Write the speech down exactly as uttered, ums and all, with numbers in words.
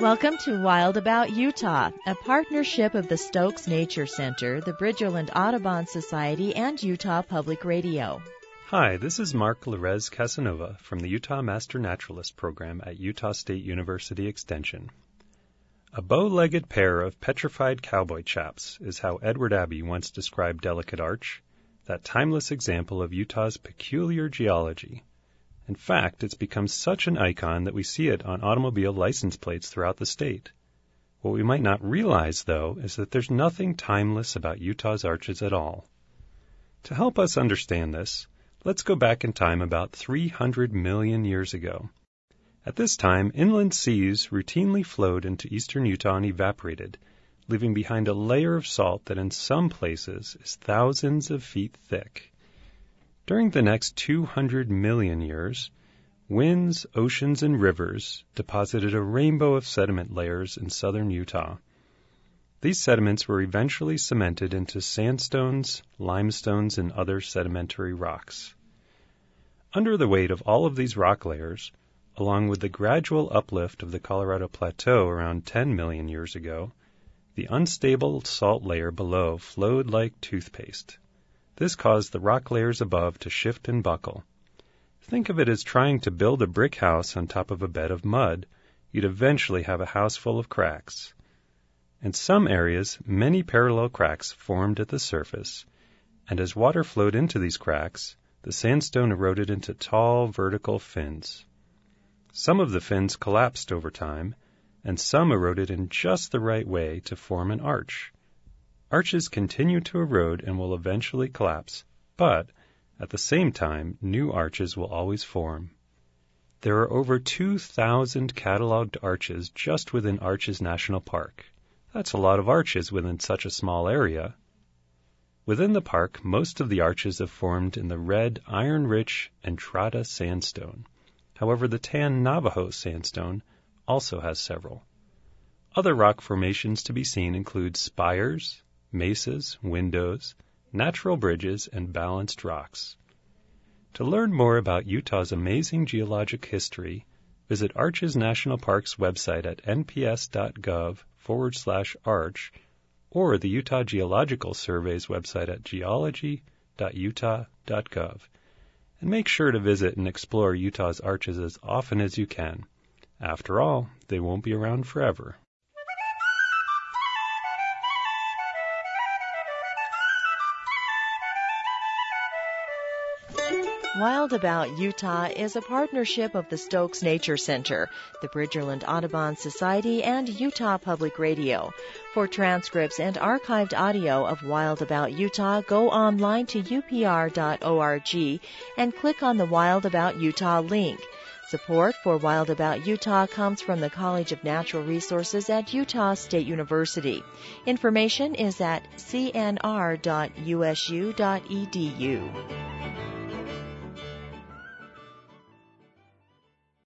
Welcome to Wild About Utah, a partnership of the Stokes Nature Center, the Bridgerland Audubon Society, and Utah Public Radio. Hi, this is Mark Lorez Casanova from the Utah Master Naturalist Program at Utah State University Extension. A bow-legged pair of petrified cowboy chaps is how Edward Abbey once described Delicate Arch, that timeless example of Utah's peculiar geology. In fact, it's become such an icon that we see it on automobile license plates throughout the state. What we might not realize, though, is that there's nothing timeless about Utah's arches at all. To help us understand this, let's go back in time about three hundred million years ago. At this time, inland seas routinely flowed into eastern Utah and evaporated, leaving behind a layer of salt that in some places is thousands of feet thick. During the next two hundred million years, winds, oceans, and rivers deposited a rainbow of sediment layers in southern Utah. These sediments were eventually cemented into sandstones, limestones, and other sedimentary rocks. Under the weight of all of these rock layers, along with the gradual uplift of the Colorado Plateau around ten million years ago, the unstable salt layer below flowed like toothpaste. This caused the rock layers above to shift and buckle. Think of it as trying to build a brick house on top of a bed of mud. You'd eventually have a house full of cracks. In some areas, many parallel cracks formed at the surface, and as water flowed into these cracks, the sandstone eroded into tall, vertical fins. Some of the fins collapsed over time, and some eroded in just the right way to form an arch. Arches continue to erode and will eventually collapse, but at the same time, new arches will always form. There are over two thousand cataloged arches just within Arches National Park. That's a lot of arches within such a small area. Within the park, most of the arches have formed in the red, iron-rich Entrada sandstone. However, the tan Navajo sandstone also has several. Other rock formations to be seen include spires, mesas, windows, natural bridges, and balanced rocks. To learn more about Utah's amazing geologic history, visit Arches National Park's website at nps.gov forward slash arch or the Utah Geological Survey's website at geology dot utah dot gov. And make sure to visit and explore Utah's arches as often as you can. After all, they won't be around forever. Wild About Utah is a partnership of the Stokes Nature Center, the Bridgerland Audubon Society, and Utah Public Radio. For transcripts and archived audio of Wild About Utah, go online to u p r dot org and click on the Wild About Utah link. Support for Wild About Utah comes from the College of Natural Resources at Utah State University. Information is at c n r dot u s u dot e d u.